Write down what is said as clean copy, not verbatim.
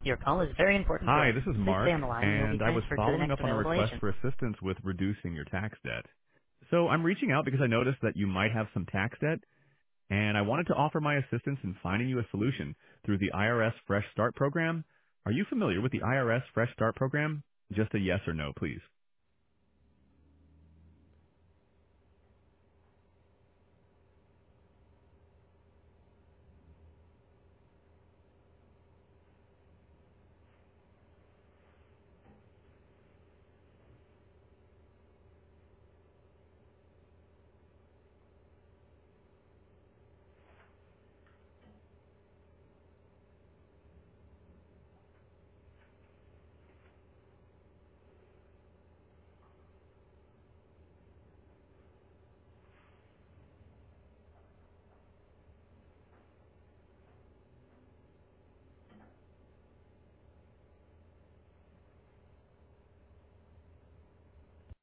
Your call is very important to Hi, us. this is Please stay Mark, on the line and you'll be and I was transferred to the following next up on a available request agent. for assistance with reducing your tax debt. So I'm reaching out because I noticed that you might have some tax debt, and I wanted to offer my assistance in finding you a solution through the IRS Fresh Start program. Are you familiar with the IRS Fresh Start program? Just a yes or no, please.